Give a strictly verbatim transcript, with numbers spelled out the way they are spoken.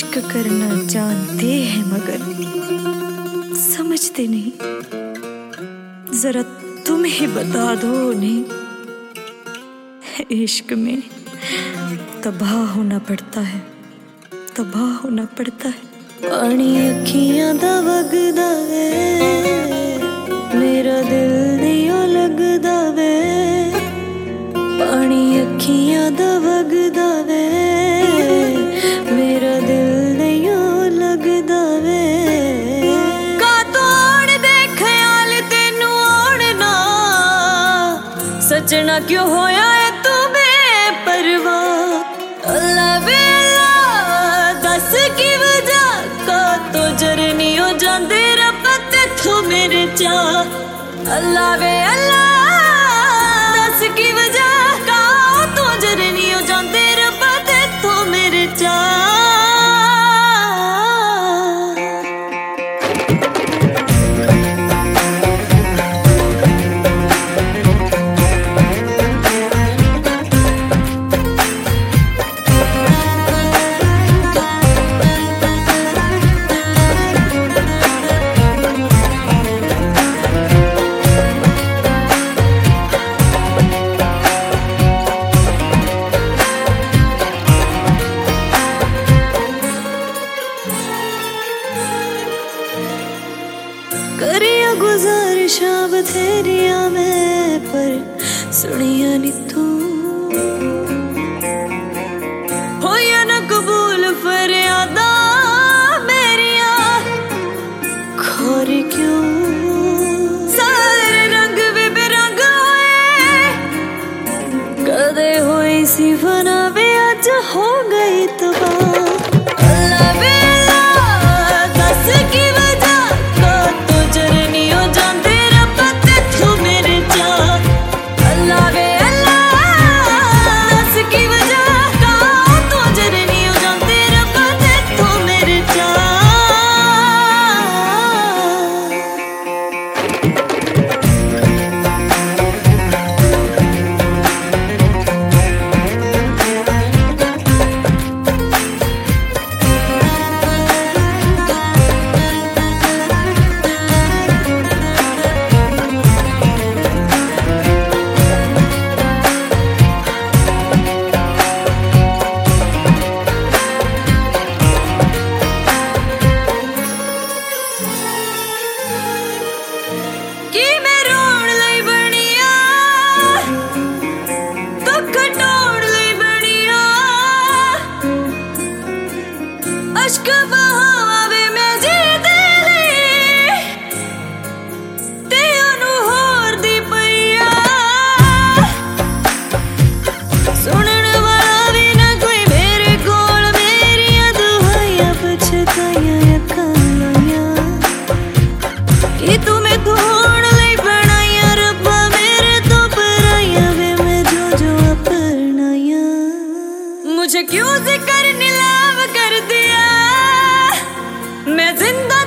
इश्क करना जानते हैं मगर समझते नहीं। जरा तुम ही बता दो उन्हें, इश्क में तबाह होना पड़ता है, तबाह होना पड़ता है। पानी अखियां दा वगदा वे, मेरा दिल नहीं लगदा वे। पानी अखियां दा वगदा वे, मेरा दिल नहीं लगदा वे। का तोड़ दे ख्याल तेनू ओढ़ना, सजना क्यों होया है तू बेपरवाह। अल्लाह बेला दस की वजह का तो जरनी हो जांदे रब तेथों मेरे चाह। अल्लाह वे अल्लाह दस की वजह का तो जरनी हो जांदे रब तेथों मेरे चाह। करिया गुजारिशां बथेरिया मैं पर सुनिया नी तू। होया ना कबूल फरियादा मेरिया, खोरी क्यों सारे रंग भी बेरंग होए। कदे हुई सी फना वे अज हो गई तबाह। अश्क बहावे मैं जी दिली ते ओनू होर दी पईया। सुनन वाला भी ना कोई मेरे कोल, मेरियां दुहाइयां पछताइयां अखां लाइयां। कि तू मैथों होण लई बनाइयां रब्बा मेरे तो पराइयां वे मैं जो जो अपनाइयां। मुझे क्यों जिक्र नीलाम कर दिया, मैं जिंदा